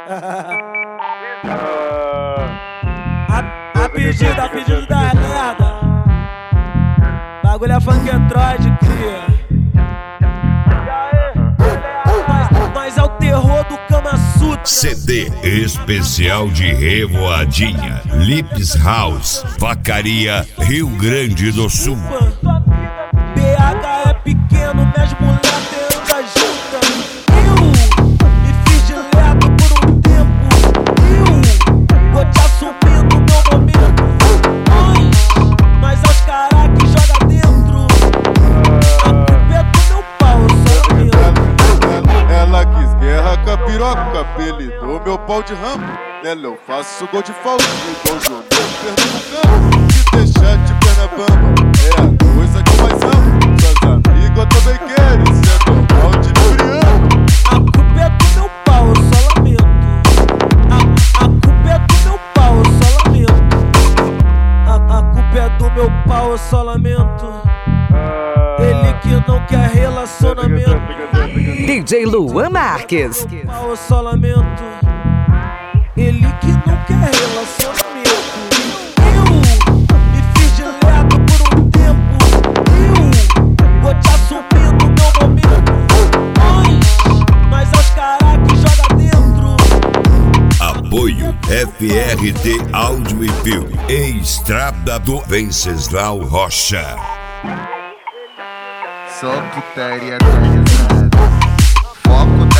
A pedido da merda. Bagulho é funk Android, cria. Nós é o terror do Kama Sutra. CD especial de Revoadinha, Lips House, Vacaria, Rio Grande do Sul. BH é pequeno, minhas mulheres andam juntas. Eu me fiz de ledo por um tempo. Vou te assumir no meu momento. Nós é os caras que joga dentro. A culpa é do meu pau, eu sou amigo. Ela quis guerra com a piroca, apelidou meu pau de ramo. Nela eu faço gol de falta, igual João Pernambucano. Se deixar de perna bamba, é a coisa que eu mais amo. Suas amigas também querem, cê é normal de Libriano. A culpa é do meu pau, eu só lamento. A culpa é do meu pau, eu só lamento. A culpa é do meu pau, eu só lamento. Ele que não quer relacionamento. DJ Luan Marques. Eu só lamento. Ele que não quer relacionamento. Eu me fiz de ledo por um tempo. Eu vou te assumir no meu momento. Nós é os caras que joga dentro. Apoio FRT Áudio e Filme. Estrada do Venceslau Rocha. Só putaria da risada. Foco da